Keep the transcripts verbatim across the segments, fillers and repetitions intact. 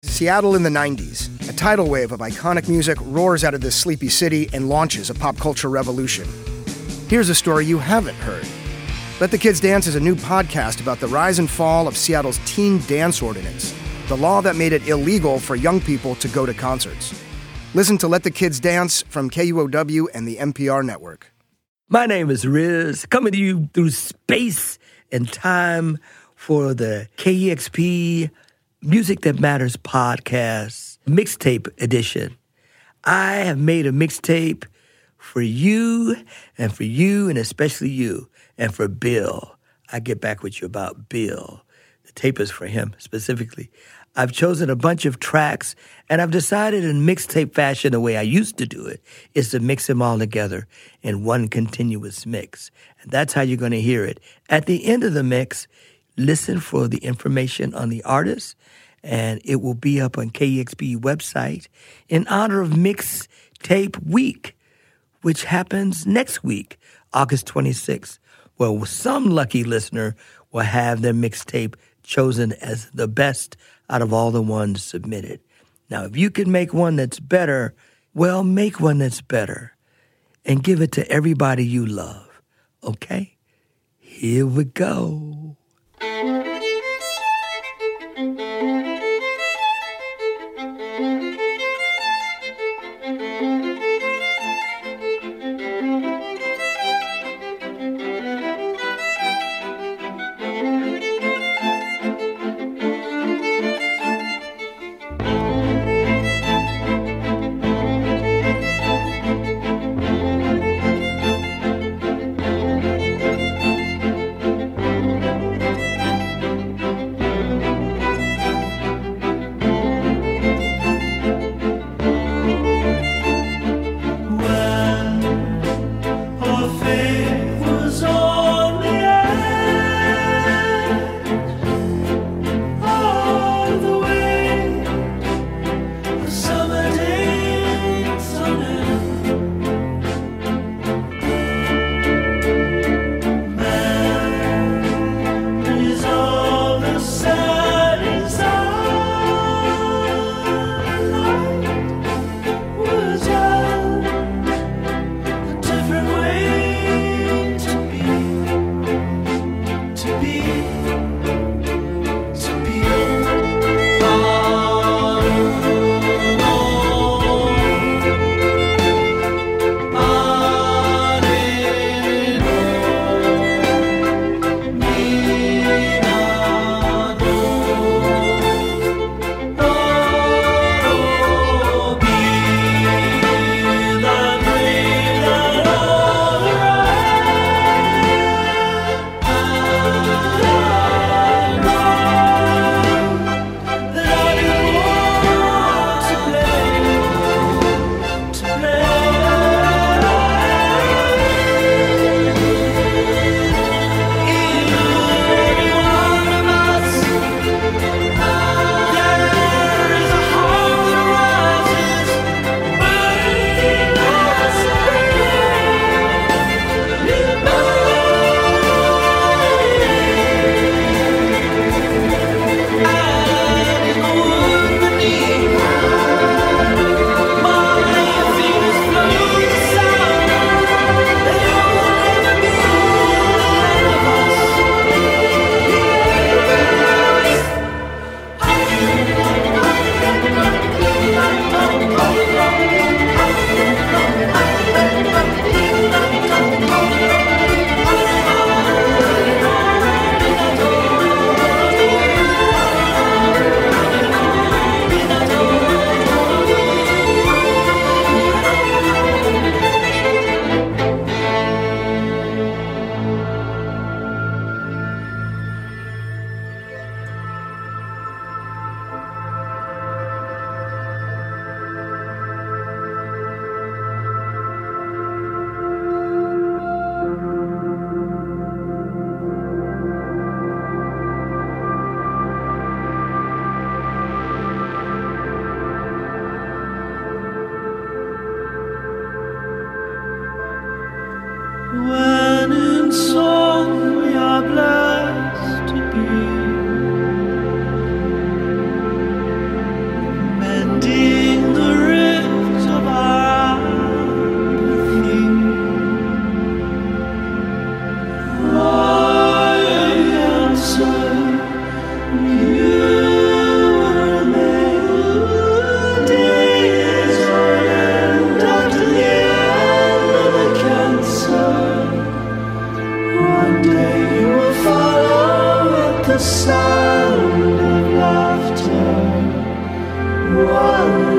Seattle in the nineties. A tidal wave of iconic music roars out of this sleepy city and launches a pop culture revolution. Here's a story you haven't heard. Let the Kids Dance is a new podcast about the rise and fall of Seattle's teen dance ordinance, the law that made it illegal for young people to go to concerts. Listen to Let the Kids Dance from K U O W and the N P R network. My name is Riz, coming to you through space and time for the K E X P Music That Matters podcast, mixtape edition. I have made a mixtape for you and for you and especially you and for Bill. I get back with you about Bill. The tape is for him specifically. I've chosen a bunch of tracks, and I've decided in mixtape fashion, the way I used to do it, is to mix them all together in one continuous mix. And that's how you're going to hear it. At the end of the mix, listen for the information on the artist, and it will be up on K E X P website in honor of Mixtape Week, which happens next week, August twenty-sixth, where some lucky listener will have their mixtape chosen as the best out of all the ones submitted. Now, if you can make one that's better, well, make one that's better and give it to everybody you love, okay? Here we go. mending the rift of our apathy. I answer, you remain. The day is on end after the end of the cancer. One day you will follow at the sound of laughter. One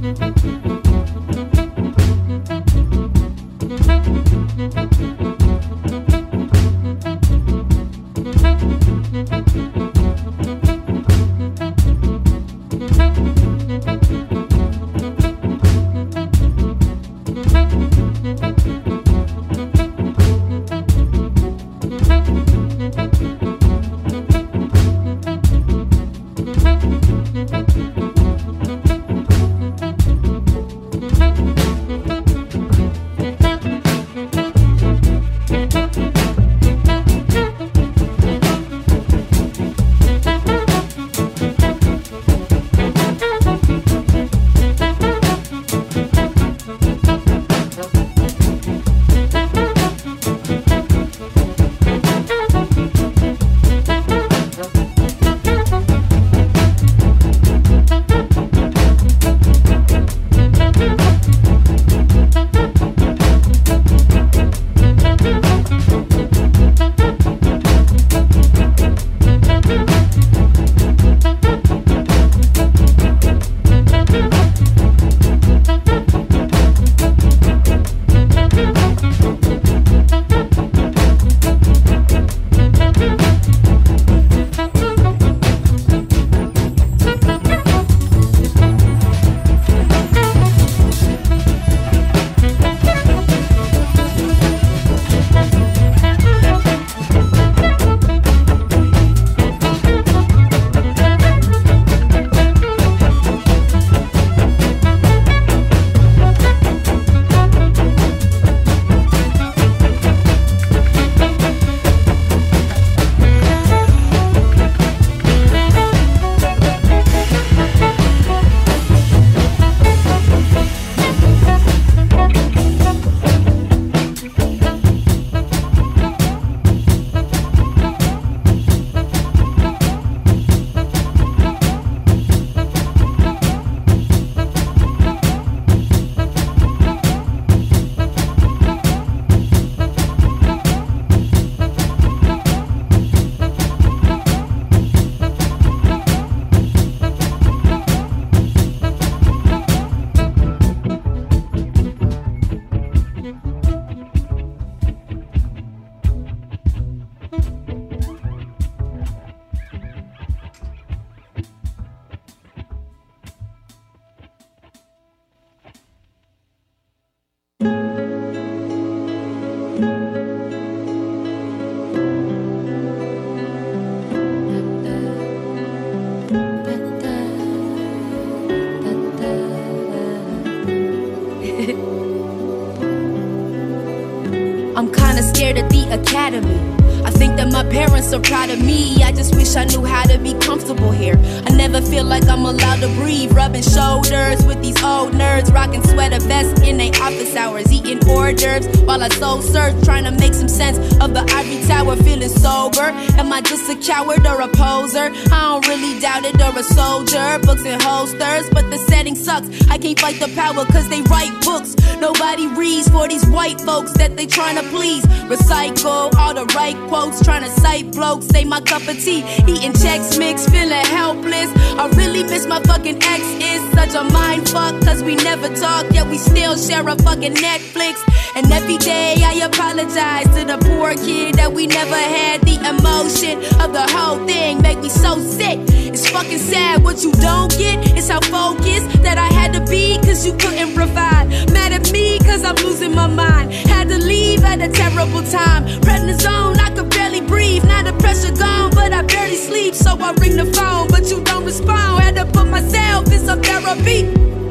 I'm kinda scared of the academy. I think that my parents are proud of me. I just wish I knew how to be comfortable here. I never feel like I'm allowed to breathe. Rubbing shoulders with these old nerds, rocking sweater vests in their office hours, eating hors d'oeuvres while I soul search, trying to make some sense of the ivory tower, feeling sober. Am I just a coward or a poser? I don't really doubt it, or a soldier. Books and holsters, but the setting sucks. I can't fight the power cause they write books. Nobody reads for these white folks that they trying to please. Recycle all the right quotes, trying to cite blokes, say my cup of tea. Eating Chex Mix, feeling helpless. I really miss my fucking ex. Is such a mind fuck, cause we never talk, yet we still share a fucking Netflix. And every day I apologize to the poor kid that we never had. The emotion of the whole thing make me so sick. It's fucking sad. What you don't get is how focused that I had to be, cause you couldn't provide. Mad at me cause I'm losing my mind. Had to leave at a terrible time. Prednisone, I could barely breathe. Now the pressure gone, but I barely sleep. So I ring the phone, but you don't respond. Had to put myself in some therapy.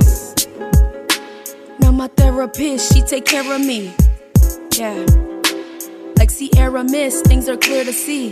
Now my therapist, she take care of me. Yeah. Like Sierra Mist, things are clear to see.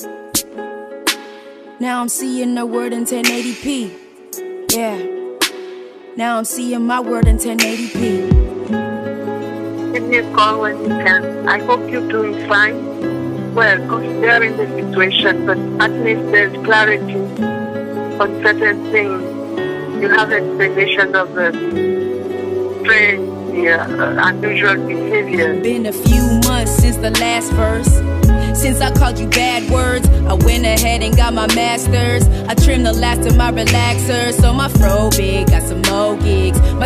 Now I'm seeing the word in ten eighty p. Yeah. Now I'm seeing my word in ten eighty p. Give me a call when you can. I hope you're doing fine. Well, considering the situation, but at least there's clarity on certain things. You have explanation of the strange, the uh, unusual behavior. Been a few months since the last verse. Since I called you bad words, I went ahead and got my masters. I trimmed the last of my relaxers, so my fro big, got some more gigs.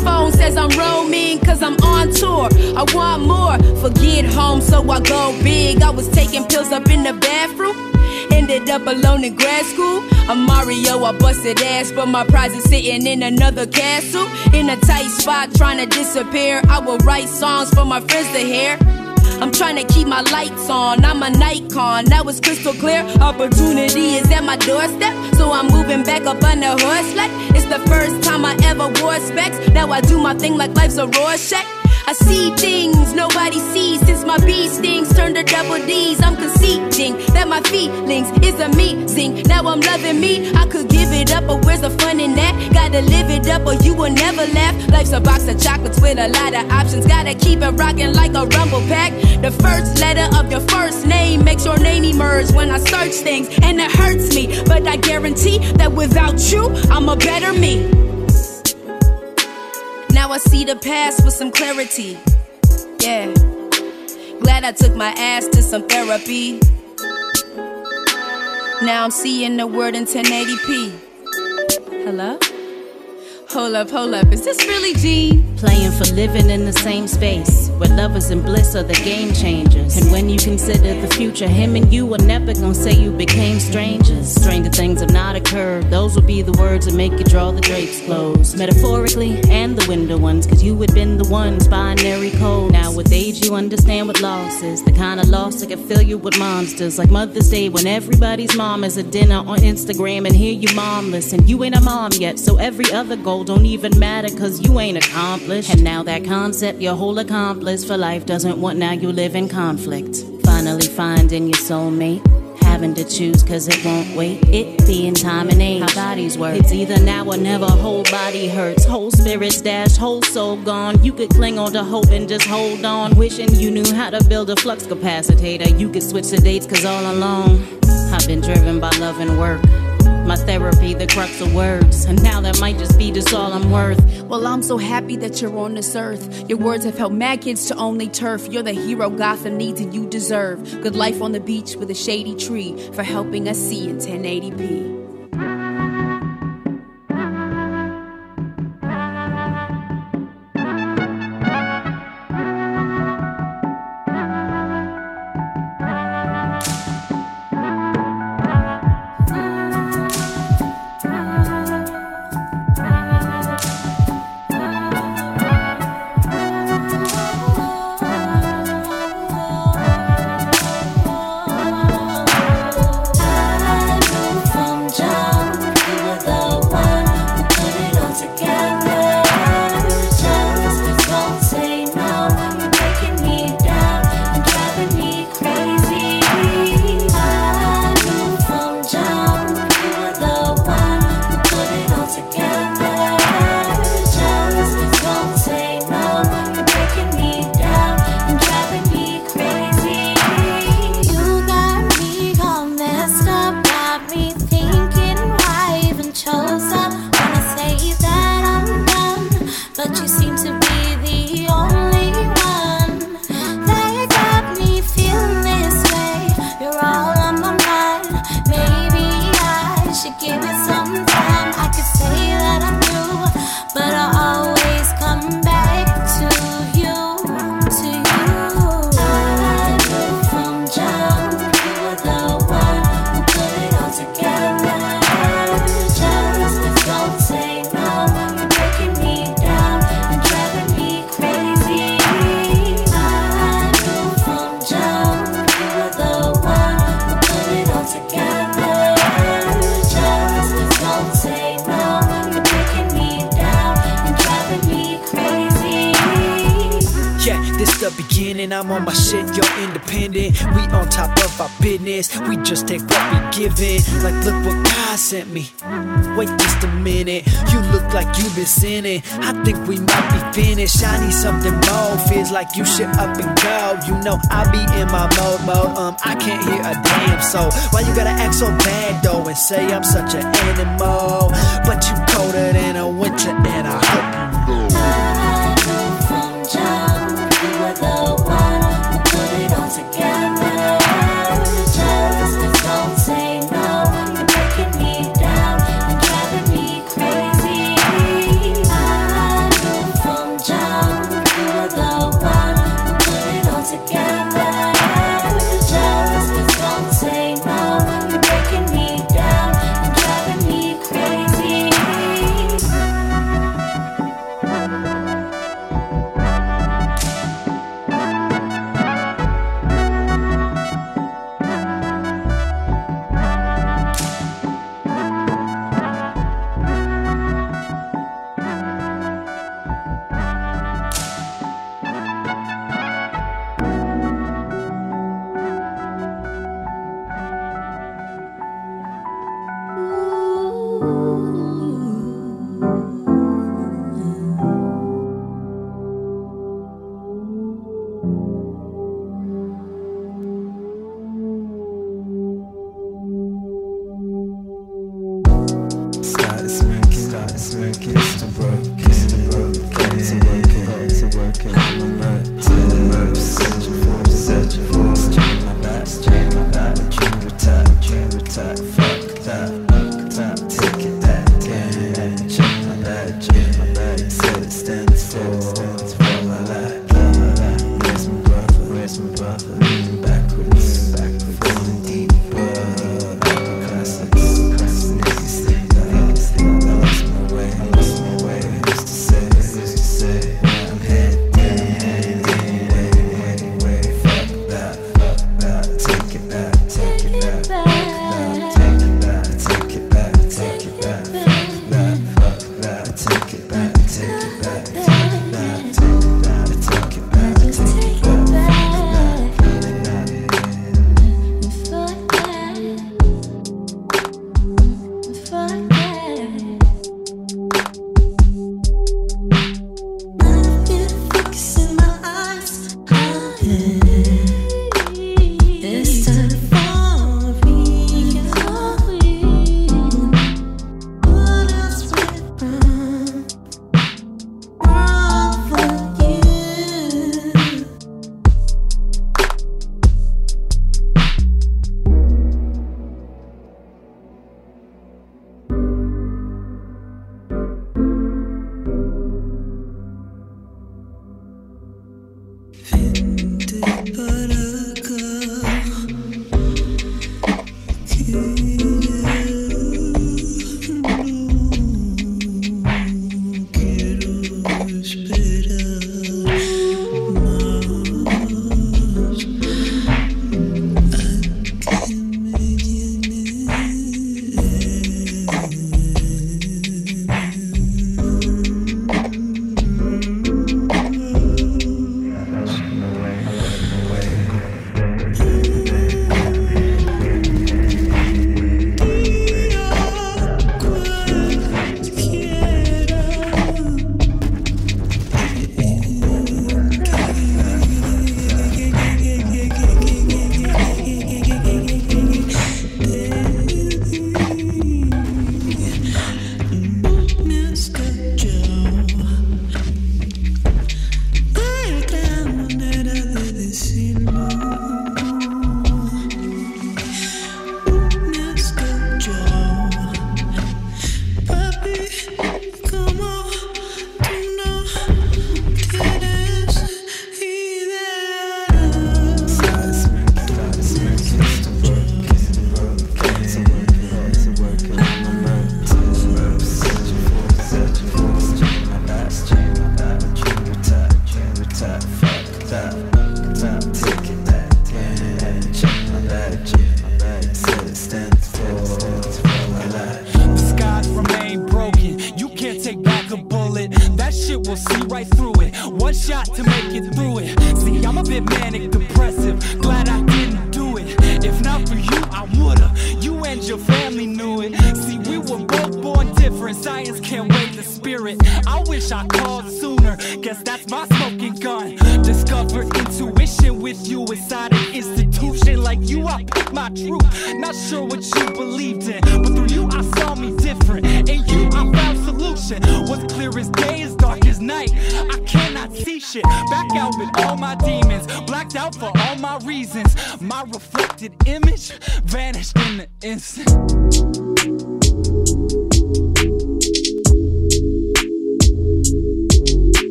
phone says I'm roaming, cause I'm on tour. I want more, forget home, so I go big. I was taking pills up in the bathroom, ended up alone in grad school. I'm Mario, I busted ass, but my prize is sitting in another castle. In a tight spot, trying to disappear. I will write songs for my friends to hear. I'm trying to keep my lights on, I'm a Nikon, that was crystal clear. Opportunity is at my doorstep, so I'm moving back up on the horse like it's the first time I ever wore specs. Now I do my thing like life's a Rorschach. I see things nobody sees since my bee stings turned to double D's. I'm conceding that my feelings is amazing. Now I'm loving me. I could give it up, but where's the fun in that? Gotta live it up or you will never laugh. Life's a box of chocolates with a lot of options. Gotta keep it rocking like a rumble pack. The first letter of your first name makes your name emerge when I search things, and it hurts me, but I guarantee that without you, I'm a better me. Now I see the past with some clarity. Yeah. Glad I took my ass to some therapy. Now I'm seeing the world in ten eighty p. Hello? Hold up, hold up, is this really Gene? Playing for living in the same space, where lovers and bliss are the game changers. And when you consider the future, him and you are never gonna say you became strangers. Stranger things have not occurred, those will be the words that make you draw the drapes close. Metaphorically, and the window ones, cause you had been the ones, binary code. Now with age you understand what loss is, the kind of loss that can fill you with monsters. Like Mother's Day when everybody's mom is at dinner on Instagram, and here you momless, and you ain't a mom yet, so every other goal don't even matter cause you ain't accomplished. And now that concept your whole accomplice for life doesn't want, now you live in conflict. Finally finding your soulmate, having to choose cause it won't wait. It being time and age, how bodies work. It's either now or never, whole body hurts. Whole spirit's dashed, whole soul gone. You could cling on to hope and just hold on, wishing you knew how to build a flux capacitator. You could switch the dates cause all along I've been driven by love and work. My therapy, the crux of words, and now that might just be just all I'm worth. Well, I'm so happy that you're on this earth. Your words have helped mad kids to only turf. You're the hero Gotham needs and you deserve. Good life on the beach with a shady tree for helping us see in ten eighty p. I'm on my shit, you're independent. We on top of our business, we just take what we given. Like look what God sent me. Wait just a minute, you look like you been sinning. I think we might be finished, I need something more. Feels like you should up and go. You know I be in my mode mode, um I can't hear a damn soul. Why you gotta act so bad though and say I'm such an animal? But you colder than a winter and I hope you know. I know from jump, you were the one who put it all together. Just don't say no, you're breaking me down and driving me crazy. I know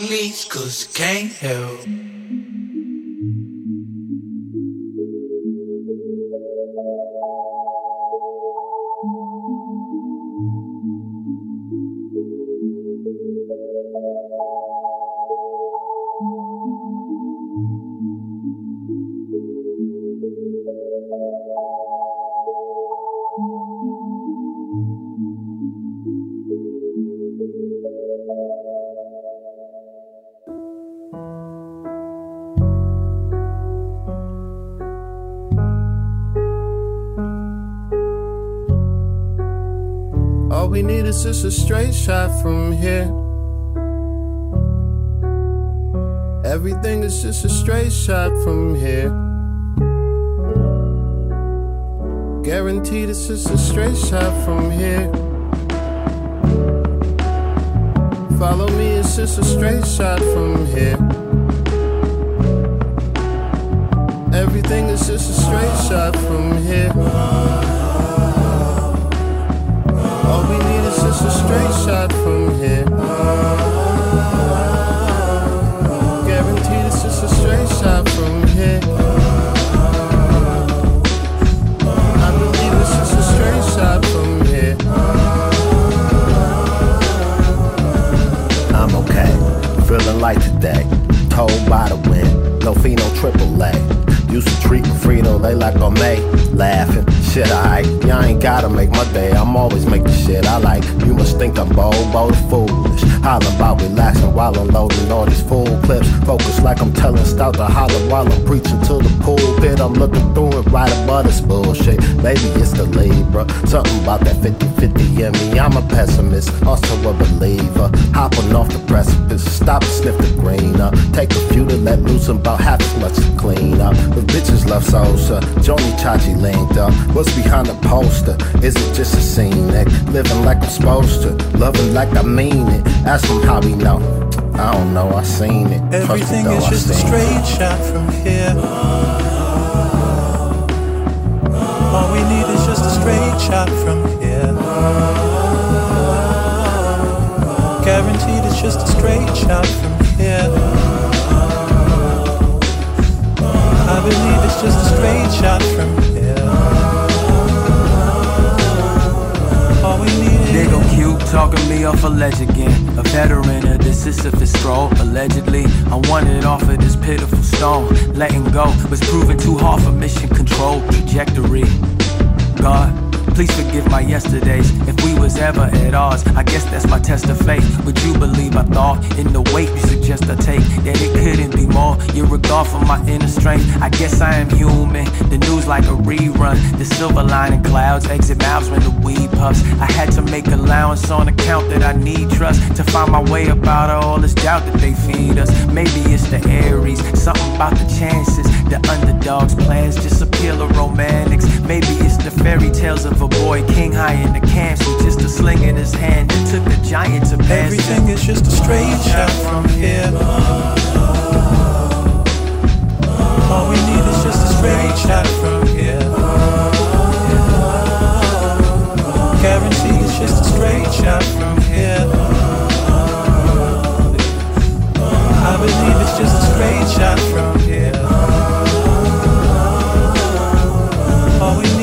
leash, cause it can't help. All we need is just a straight shot from here. Everything is just a straight shot from here. Guaranteed it's just a straight shot from here. Follow me, it's just a straight shot from here. Everything is just a straight shot from here. All we need is just a straight shot from here. Guaranteed it's just a straight shot from here. I believe it's just a straight shot from here. I'm okay, feeling light today. Told by the wind, no fee, no triple A. Used to treat Frito-Lay like a May. Laughing, shit, alright. Y'all ain't gotta make my day. I'm always making shit I like. You must think I'm bold, bold and foolish. Hollering about relaxing while I'm loading all these full clips. Focus like I'm telling stout to holler while I'm preaching to the pulpit. I'm looking through it right above this bullshit. Maybe it's the Libra. Something about that fifty fifty in me. I'm a pessimist, also a believer. Hopping off the precipice, stop and sniff the green up. Take a few to let loose and about half as much to clean up. The bitches love Sosa, Joni Chachi linked up. What's behind the poster? Is it just a scene? Like living like I'm supposed to, loving like I mean it. Ask them how we know. I don't know, I seen it. Everything is just a straight shot from here. All we need is just a straight shot from here. Guaranteed it's just a straight shot from here. I believe it's just a straight shot from here. All we need is They go cute, talking me off a ledge again. A veteran of the Sisyphus stroll, allegedly. I wanted off of this pitiful stone. Letting go was proving too hard for mission control trajectory. God, please forgive my yesterdays. If we was ever at odds, I guess that's my test of faith. Would you believe I thought in the weight you suggest I take, that it couldn't be more? Your regard for my inner strength. I guess I am human. The news like a rerun. The silver lining clouds exit mouths when the weed puffs. I had to make allowance on account that I need trust to find my way up out of all this doubt that they feed us. Maybe it's the Aries, something about the chances. The underdog's plans just appeal to romantics. Maybe it's the fairy tales of a boy king high in the camps with just a sling in his hand that took a giant to pass. everything is just a straight shot from here. All we need is just a straight shot from here. Guarantee it's just a straight shot from here. I believe it's just a straight shot from here. All we need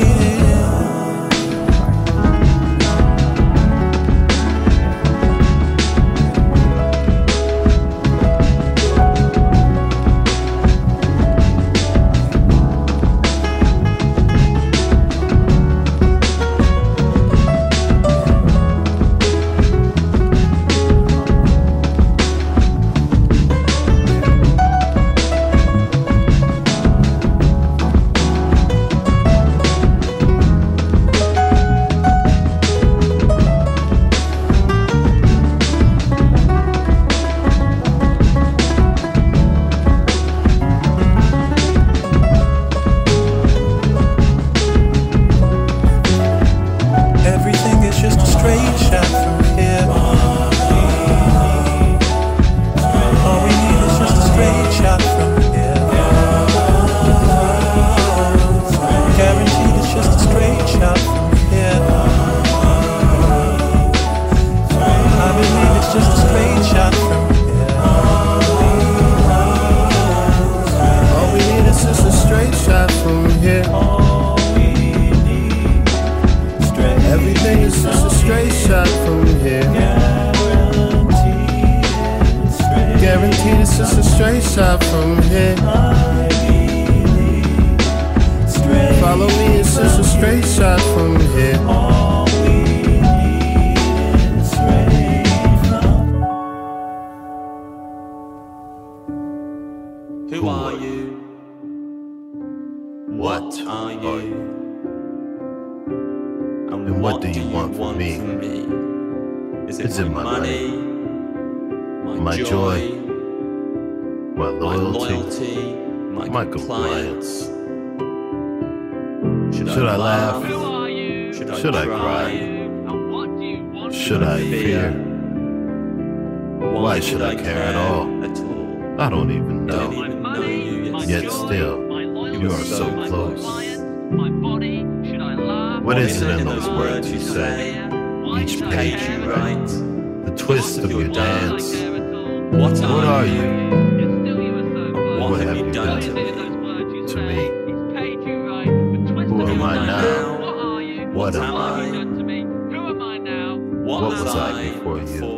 it's just a straight shot from here. Follow me, it's just a straight shot from here. Who are you? What are you? And, and what, what do you want from me? From me? Is it, Is it my money, money, my, my joy, joy, my my loyalty, loyalty, my, my compliance? compliance? Should, Should I, I laugh? laugh? Should I, Should I cry? cry? Should I fear? Why, Why should I care at all? At all? I don't even Don't know. even know you yet. Yet still, you are so close. What is it in those words you say? Each page you write, the twist of your dance. What What are you? What, What have you done to me? To me? Who am I now? What am I? What, What was, was I I before you? you?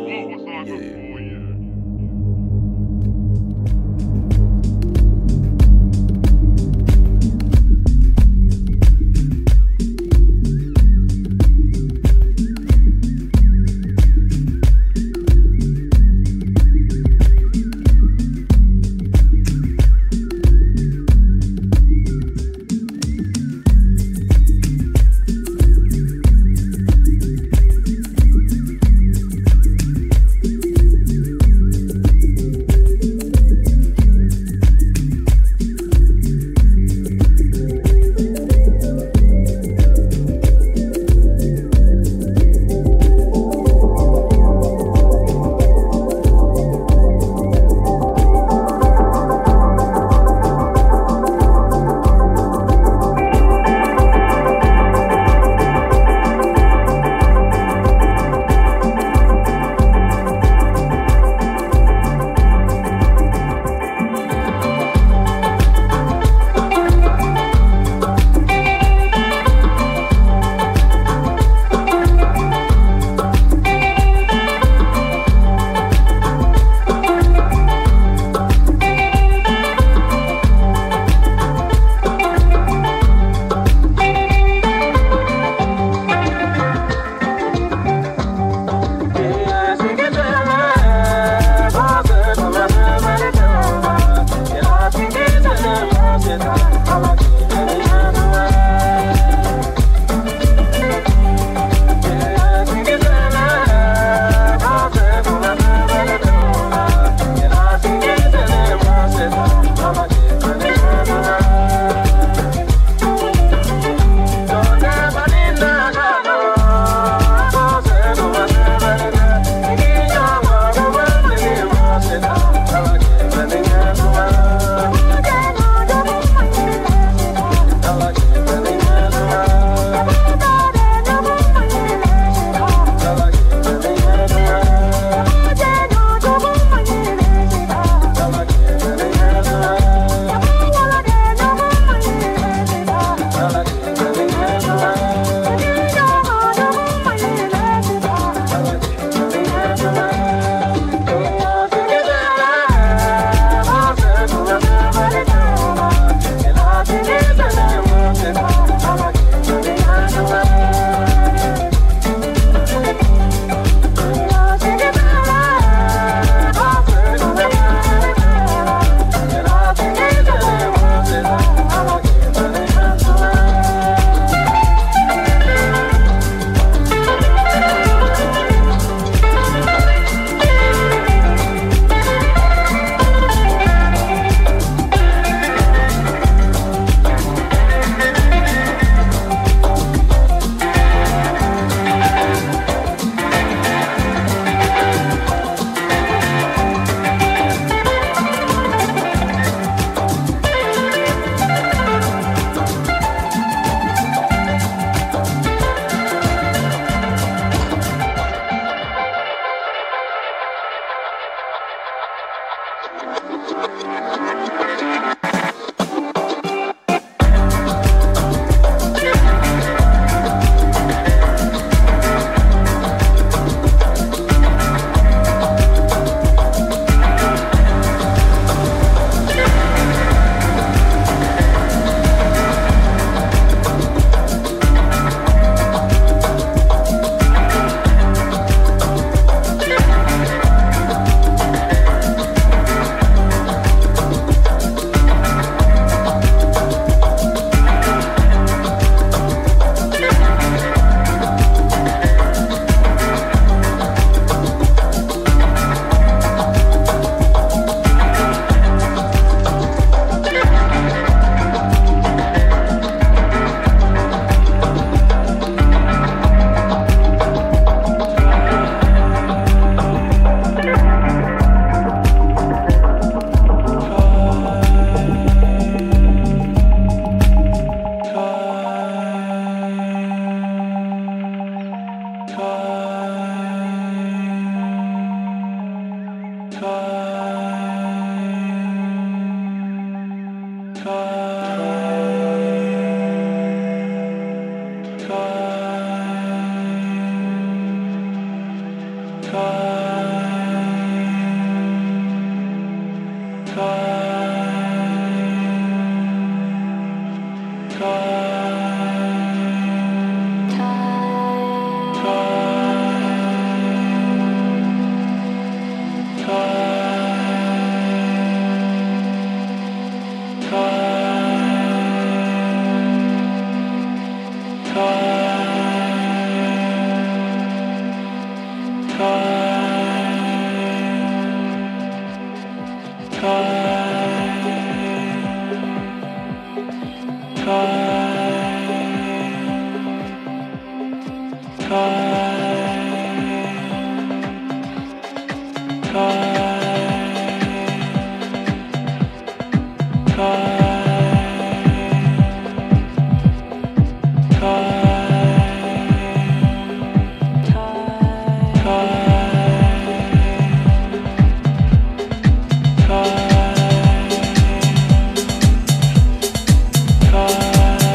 Car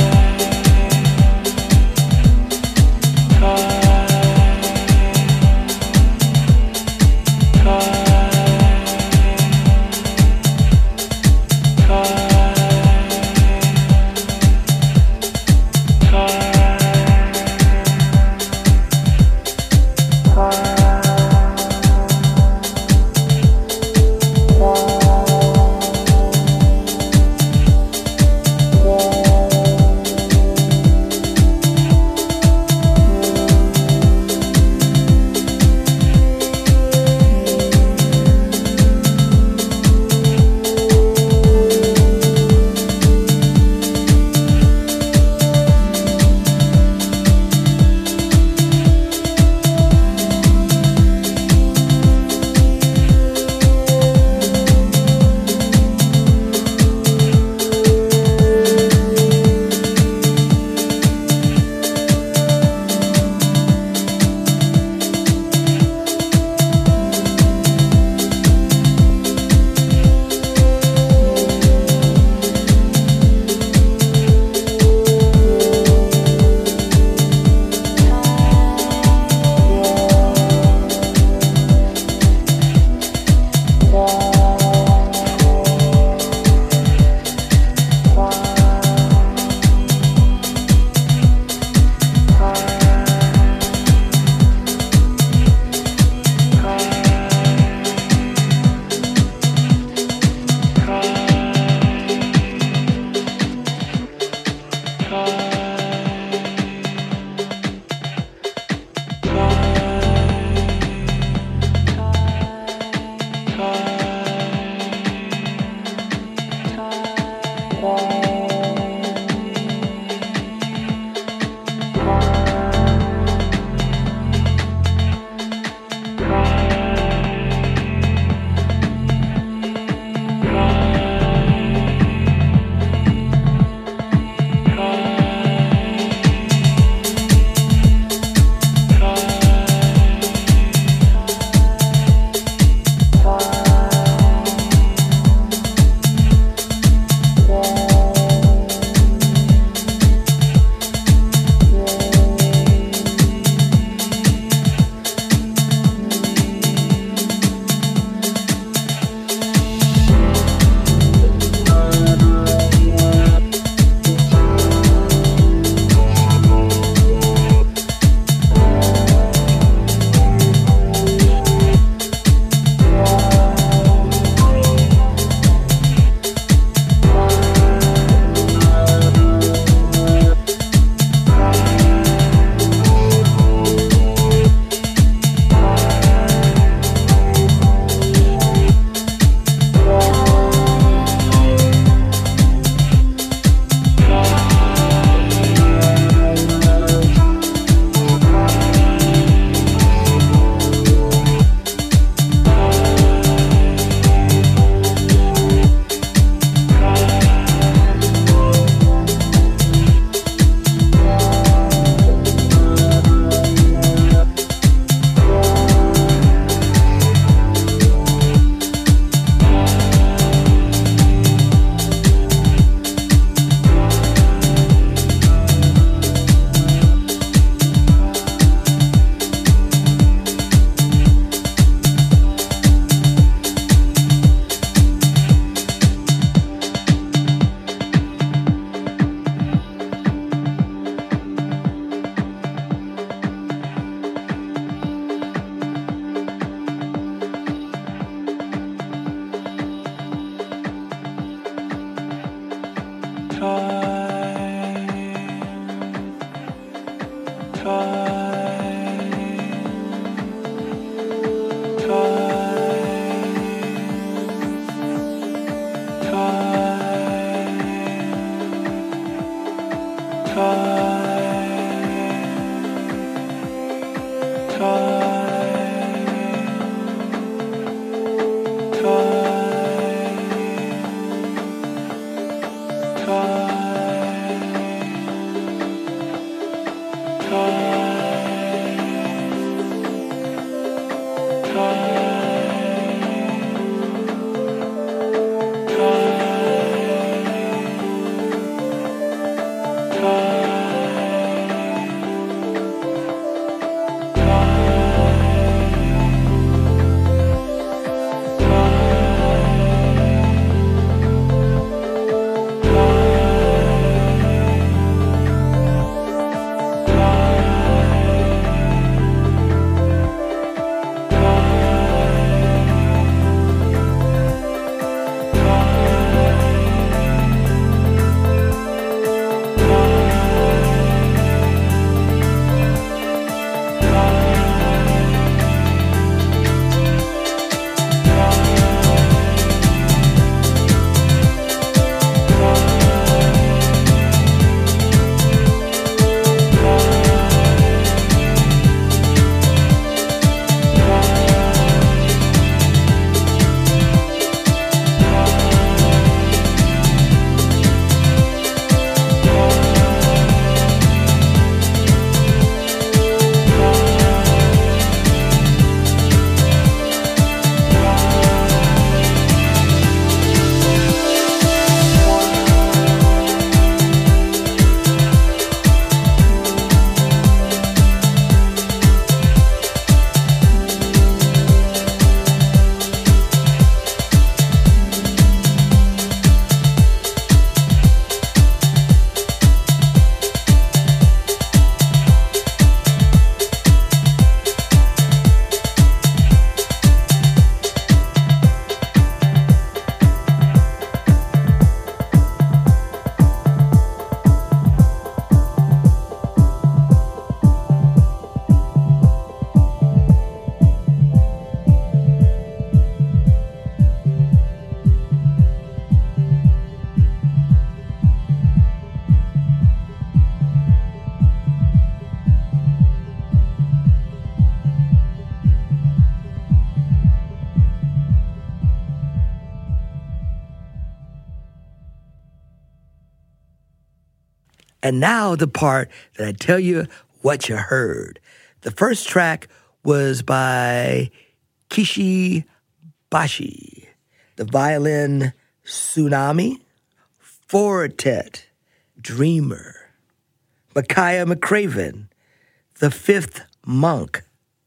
And now the part that I tell you what you heard. The first track was by Kishi Bashi, the violin Tsunami, Fortet, Dreamer, Micaiah McCraven, The Fifth Monk,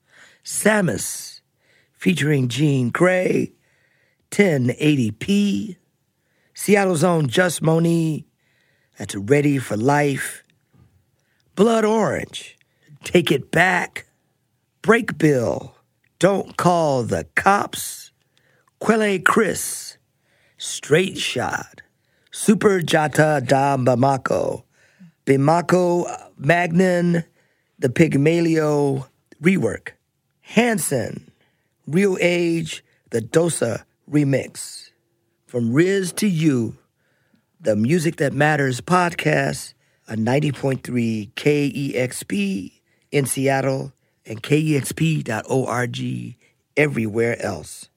Samus, featuring Gene Gray, ten eighty p, Seattle's own Just Moni, that's Ready for Life, Blood Orange, Take It Back, Break Bill, Don't Call the Cops, Quelle Chris, Straight Shot, Super Jata da Bamako, Bamako Magnan, The Pygmalio Rework, Hanson, Real Age, The Dosa Remix. From Riz to You, the Music That Matters podcast on ninety point three K E X P in Seattle and K E X P dot org everywhere else.